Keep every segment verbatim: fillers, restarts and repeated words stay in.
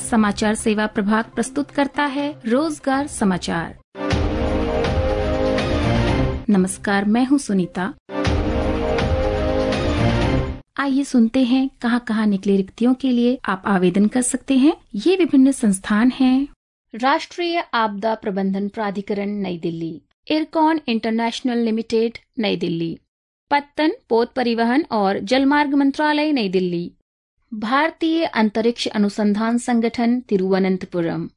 समाचार सेवा प्रभाग प्रस्तुत करता है रोजगार समाचार। नमस्कार, मैं हूं सुनीता। आइए सुनते हैं कहां कहां निकले रिक्तियों के लिए आप आवेदन कर सकते हैं। ये विभिन्न संस्थान हैं। राष्ट्रीय आपदा प्रबंधन प्राधिकरण नई दिल्ली, इरकॉन इंटरनेशनल लिमिटेड नई दिल्ली, पत्तन पोत परिवहन और जलमार्ग मंत्रालय नई दिल्ली, भारतीय अंतरिक्ष अनुसंधान संगठन तिरुवनंतपुरम।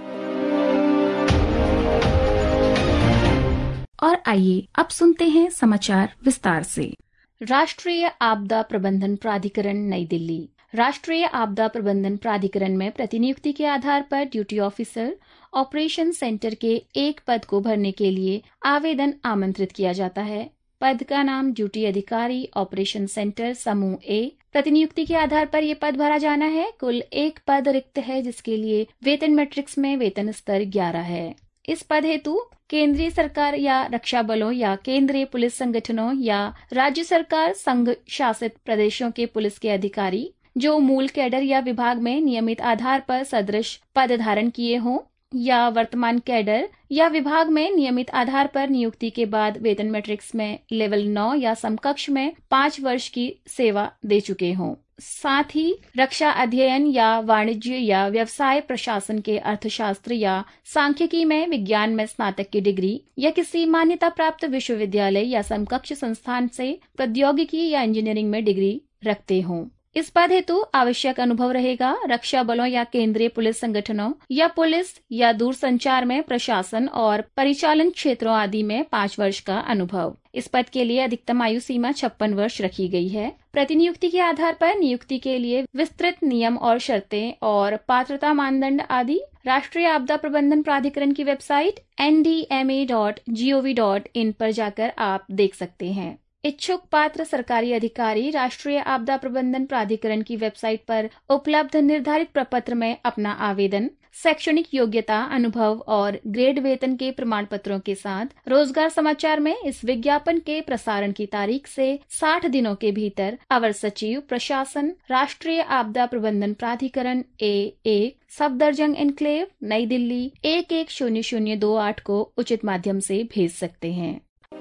और आइए अब सुनते हैं समाचार विस्तार से। राष्ट्रीय आपदा प्रबंधन प्राधिकरण नई दिल्ली। राष्ट्रीय आपदा प्रबंधन प्राधिकरण में प्रतिनियुक्ति के आधार पर ड्यूटी ऑफिसर ऑपरेशन सेंटर के एक पद को भरने के लिए आवेदन आमंत्रित किया जाता है। पद का नाम ड्यूटी अधिकारी ऑपरेशन सेंटर समूह ए। प्रतिनियुक्ति के आधार पर ये पद भरा जाना है। कुल एक पद रिक्त है, जिसके लिए वेतन मैट्रिक्स में वेतन स्तर ग्यारह है। इस पद हेतु केंद्रीय सरकार या रक्षा बलों या केंद्रीय पुलिस संगठनों या राज्य सरकार संघ शासित प्रदेशों के पुलिस के अधिकारी जो मूल कैडर या विभाग में नियमित आधार पर सदृश पद धारण किए हों या वर्तमान कैडर या विभाग में नियमित आधार पर नियुक्ति के बाद वेतन मैट्रिक्स में लेवल नौ या समकक्ष में पाँच वर्ष की सेवा दे चुके हों। साथ ही रक्षा अध्ययन या वाणिज्य या व्यवसाय प्रशासन के अर्थशास्त्र या सांख्यिकी में विज्ञान में स्नातक की डिग्री या किसी मान्यता प्राप्त विश्वविद्यालय या समकक्ष संस्थान से प्रौद्योगिकी या इंजीनियरिंग में डिग्री रखते हों। इस पद हेतु आवश्यक अनुभव रहेगा रक्षा बलों या केंद्रीय पुलिस संगठनों या पुलिस या दूरसंचार में प्रशासन और परिचालन क्षेत्रों आदि में पाँच वर्ष का अनुभव। इस पद के लिए अधिकतम आयु सीमा छप्पन वर्ष रखी गई है। प्रतिनियुक्ति के आधार पर नियुक्ति के लिए विस्तृत नियम और शर्तें और पात्रता मानदंड आदि राष्ट्रीय आपदा प्रबंधन प्राधिकरण की website N D M A dot G O V dot in पर जाकर आप देख सकते हैं। इच्छुक पात्र सरकारी अधिकारी राष्ट्रीय आपदा प्रबंधन प्राधिकरण की वेबसाइट पर उपलब्ध निर्धारित प्रपत्र में अपना आवेदन, शैक्षणिक योग्यता, अनुभव और ग्रेड वेतन के प्रमाण पत्रों के साथ रोजगार समाचार में इस विज्ञापन के प्रसारण की तारीख से साठ दिनों के भीतर अवर सचिव प्रशासन राष्ट्रीय आपदा प्रबंधन प्राधिकरण ए एक सफदरजंग एनक्लेव नई दिल्ली एक एक शून्य शून्य दो आठ को उचित माध्यम से भेज सकते हैं।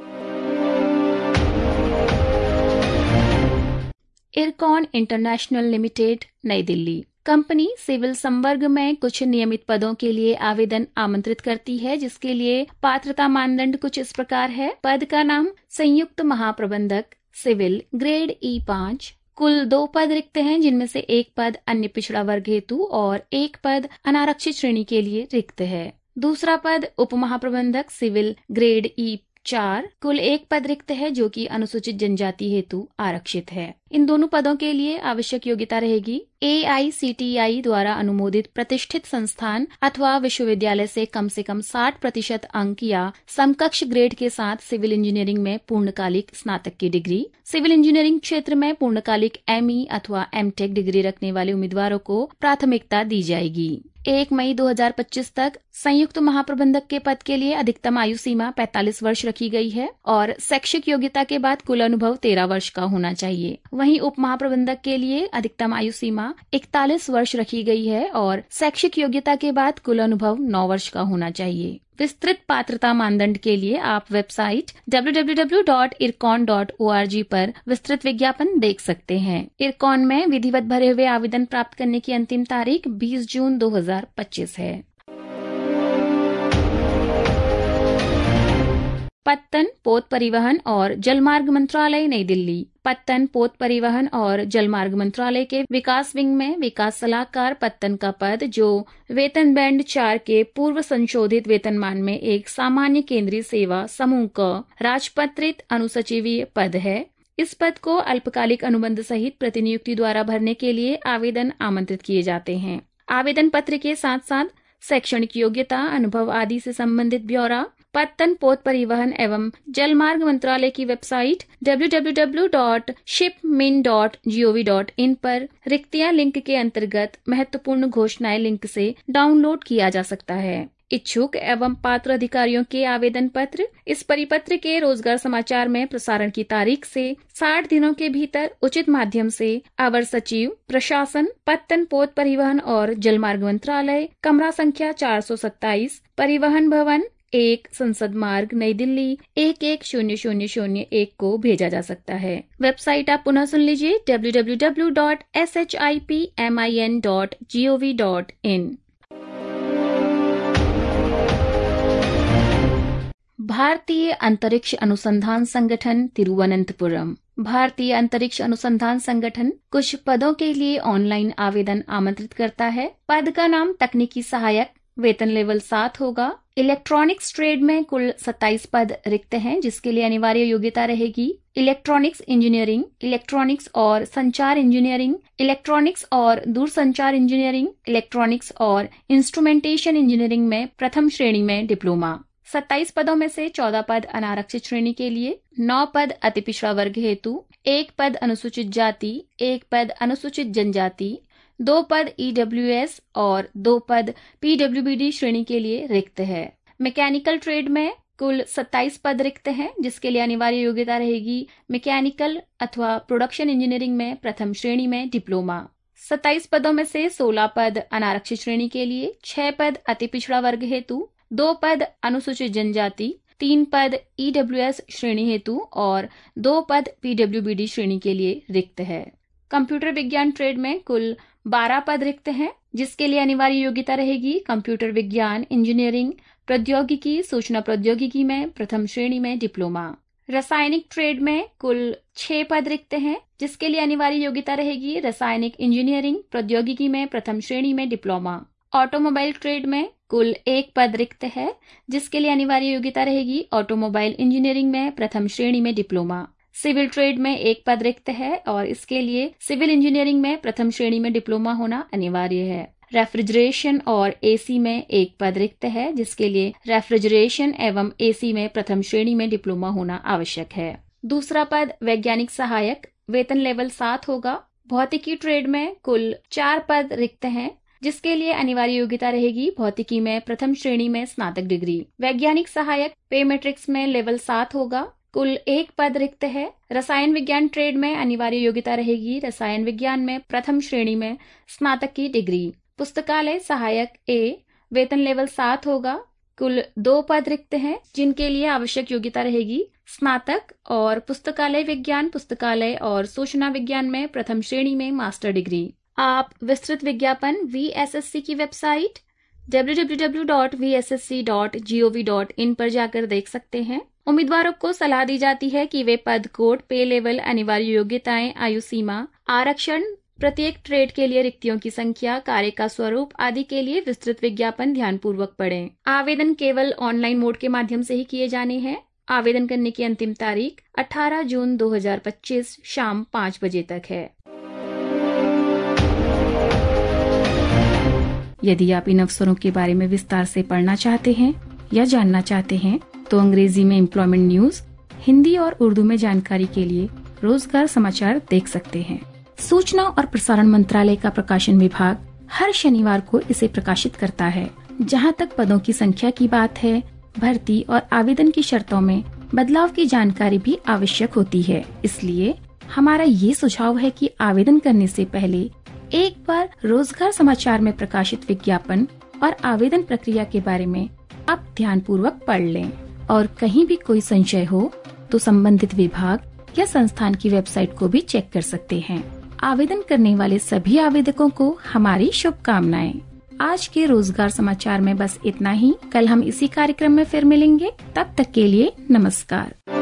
इरकॉन इंटरनेशनल लिमिटेड नई दिल्ली कंपनी सिविल संवर्ग में कुछ नियमित पदों के लिए आवेदन आमंत्रित करती है, जिसके लिए पात्रता मानदंड कुछ इस प्रकार है। पद का नाम संयुक्त महाप्रबंधक सिविल ग्रेड ई पाँच। कुल दो पद रिक्त हैं, जिनमें से एक पद अन्य पिछड़ा वर्ग हेतु और एक पद अनारक्षित श्रेणी के लिए रिक्त है। दूसरा पद उप महाप्रबंधक सिविल ग्रेड ई चार। कुल एक पद रिक्त है, जो कि अनुसूचित जनजाति हेतु आरक्षित है। इन दोनों पदों के लिए आवश्यक योग्यता रहेगी ए आई सी टी आई द्वारा अनुमोदित प्रतिष्ठित संस्थान अथवा विश्वविद्यालय से कम से कम साठ प्रतिशत अंक या समकक्ष ग्रेड के साथ सिविल इंजीनियरिंग में पूर्णकालिक स्नातक की डिग्री। सिविल इंजीनियरिंग क्षेत्र में पूर्णकालिक एम ई अथवा एम टेक डिग्री रखने वाले उम्मीदवारों को प्राथमिकता दी जाएगी। एक मई दो हज़ार पच्चीस तक संयुक्त महाप्रबंधक के पद के लिए अधिकतम आयु सीमा पैंतालीस वर्ष रखी गई है और शैक्षिक योग्यता के बाद कुल अनुभव तेरह वर्ष का होना चाहिए। वहीं उप महाप्रबंधक के लिए अधिकतम आयु सीमा इकतालीस वर्ष रखी गई है और शैक्षिक योग्यता के बाद कुल अनुभव नौ वर्ष का होना चाहिए। विस्तृत पात्रता मानदंड के लिए आप website W W W dot Ircon dot O R G पर विस्तृत विज्ञापन देख सकते हैं। इरकॉन में विधिवत भरे हुए आवेदन प्राप्त करने की अंतिम तारीख बीस जून दो हज़ार पच्चीस है। पत्तन पोत परिवहन और जलमार्ग मंत्रालय नई दिल्ली पत्तन पोत परिवहन और जलमार्ग मंत्रालय के विकास विंग में विकास सलाहकार पत्तन का पद, जो वेतन बैंड चार के पूर्व संशोधित वेतनमान में एक सामान्य केंद्रीय सेवा समूह का राजपत्रित अनुसचिवीय पद है। इस पद को अल्पकालिक अनुबंध सहित प्रतिनियुक्ति द्वारा भरने के लिए आवेदन आमंत्रित किए जाते हैं। आवेदन पत्र के साथ साथ शैक्षणिक योग्यता, अनुभव आदि से संबंधित ब्यौरा पत्तन पोत परिवहन एवं जलमार्ग मंत्रालय की website W W W dot shipmin dot G O V dot in पर रिक्तियां लिंक के अंतर्गत महत्वपूर्ण घोषणाएं लिंक से डाउनलोड किया जा सकता है। इच्छुक एवं पात्र अधिकारियों के आवेदन पत्र। इस परिपत्र के रोजगार समाचार में प्रसारण की तारीख से साठ दिनों के भीतर उचित माध्यम से अवर सचिव प्रशासन, पत्तन पोत परिवहन और जलमार्ग मंत्रालय, कमरा संख्या चार सौ सत्ताईस, परिवहन भवन, एक, संसद मार्ग, नई दिल्ली एक एक शून्य शून्य शून्य एक को भेजा जा सकता है। वेबसाइट आप पुनः सुन लीजिए W W W dot S H I P M I N dot G O V dot in. भारतीय अंतरिक्ष अनुसंधान संगठन तिरुवनंतपुरम। भारतीय अंतरिक्ष अनुसंधान संगठन कुछ पदों के लिए ऑनलाइन आवेदन आमंत्रित करता है। पद का नाम तकनीकी सहायक, वेतन लेवल सात होगा। इलेक्ट्रॉनिक्स ट्रेड में कुल सत्ताईस पद रिक्त हैं, जिसके लिए अनिवार्य योग्यता रहेगी इलेक्ट्रॉनिक्स इंजीनियरिंग, इलेक्ट्रॉनिक्स और संचार इंजीनियरिंग, इलेक्ट्रॉनिक्स और दूरसंचार इंजीनियरिंग, इलेक्ट्रॉनिक्स और इंस्ट्रूमेंटेशन इंजीनियरिंग में प्रथम श्रेणी में डिप्लोमा। सत्ताईस पदों में से चौदह पद अनारक्षित श्रेणी के लिए, नौ पद अति पिछड़ा वर्ग हेतु, एक पद अनुसूचित जाति, एक पद अनुसूचित जनजाति, दो पद ई डब्ल्यू एस और दो पद पी डब्ल्यू बी डी श्रेणी के लिए रिक्त है। मैकेनिकल ट्रेड में कुल सत्ताईस पद रिक्त हैं, जिसके लिए अनिवार्य योग्यता रहेगी मैकेनिकल अथवा प्रोडक्शन इंजीनियरिंग में प्रथम श्रेणी में डिप्लोमा। सत्ताईस पदों में से सोलह पद अनारक्षित श्रेणी के लिए, छह पद अति पिछड़ा वर्ग हेतु, दो पद अनुसूचित जनजाति, तीन पद ई डब्ल्यू एस श्रेणी हेतु और दो पद पी डब्ल्यू बी डी श्रेणी के लिए रिक्त है। कंप्यूटर विज्ञान ट्रेड में कुल बारह पद रिक्त हैं, जिसके लिए अनिवार्य योग्यता रहेगी कंप्यूटर विज्ञान इंजीनियरिंग प्रौद्योगिकी सूचना प्रौद्योगिकी में प्रथम श्रेणी में डिप्लोमा। रासायनिक ट्रेड में कुल छह पद रिक्त हैं, जिसके लिए अनिवार्य योग्यता रहेगी रासायनिक इंजीनियरिंग प्रौद्योगिकी में प्रथम श्रेणी में डिप्लोमा। ऑटोमोबाइल ट्रेड में कुल एक पद रिक्त है, जिसके लिए अनिवार्य योग्यता रहेगी ऑटोमोबाइल इंजीनियरिंग में प्रथम श्रेणी में डिप्लोमा। सिविल ट्रेड में एक पद रिक्त है और इसके लिए सिविल इंजीनियरिंग में प्रथम श्रेणी में डिप्लोमा होना अनिवार्य है। रेफ्रिजरेशन और एसी में एक पद रिक्त है, जिसके लिए रेफ्रिजरेशन एवं एसी में प्रथम श्रेणी में डिप्लोमा होना आवश्यक है। दूसरा पद वैज्ञानिक सहायक, वेतन लेवल सात होगा। भौतिकी ट्रेड में कुल चार पद रिक्त हैं, जिसके लिए अनिवार्य योग्यता रहेगी भौतिकी में प्रथम श्रेणी में स्नातक डिग्री। वैज्ञानिक सहायक पे मैट्रिक्स में लेवल सात होगा। कुल एक पद रिक्त है। रसायन विज्ञान ट्रेड में अनिवार्य योग्यता रहेगी रसायन विज्ञान में प्रथम श्रेणी में स्नातक की डिग्री। पुस्तकालय सहायक ए, वेतन लेवल सात होगा। कुल दो पद रिक्त हैं, जिनके लिए आवश्यक योग्यता रहेगी स्नातक और पुस्तकालय विज्ञान पुस्तकालय और सूचना विज्ञान में प्रथम श्रेणी में मास्टर डिग्री। आप विस्तृत विज्ञापन वी एस एस सी की website W W W dot V S S C dot G O V dot in पर जाकर देख सकते हैं। उम्मीदवारों को सलाह दी जाती है कि वे पद कोड, पे लेवल, अनिवार्य योग्यताएं, आयु सीमा, आरक्षण, प्रत्येक ट्रेड के लिए रिक्तियों की संख्या, कार्य का स्वरूप आदि के लिए विस्तृत विज्ञापन ध्यानपूर्वक पढ़ें। आवेदन केवल ऑनलाइन मोड के माध्यम से ही किए जाने हैं। आवेदन करने की अंतिम तारीख अठारह जून दो हजार पच्चीस शाम पाँच बजे तक है। यदि आप इन अवसरों के बारे में विस्तार से पढ़ना चाहते हैं या जानना चाहते हैं तो अंग्रेजी में एम्प्लॉयमेंट न्यूज, हिंदी और उर्दू में जानकारी के लिए रोजगार समाचार देख सकते हैं। सूचना और प्रसारण मंत्रालय का प्रकाशन विभाग हर शनिवार को इसे प्रकाशित करता है। जहां तक पदों की संख्या की बात है, भर्ती और आवेदन की शर्तों में बदलाव की जानकारी भी आवश्यक होती है। इसलिए हमारा ये सुझाव है कि आवेदन करने से पहले एक बार रोजगार समाचार में प्रकाशित विज्ञापन और आवेदन प्रक्रिया के बारे में आप ध्यानपूर्वक पढ़ लें और कहीं भी कोई संशय हो तो संबंधित विभाग या संस्थान की वेबसाइट को भी चेक कर सकते हैं। आवेदन करने वाले सभी आवेदकों को हमारी शुभकामनाएं। आज के रोजगार समाचार में बस इतना ही। कल हम इसी कार्यक्रम में फिर मिलेंगे। तब तक के लिए नमस्कार।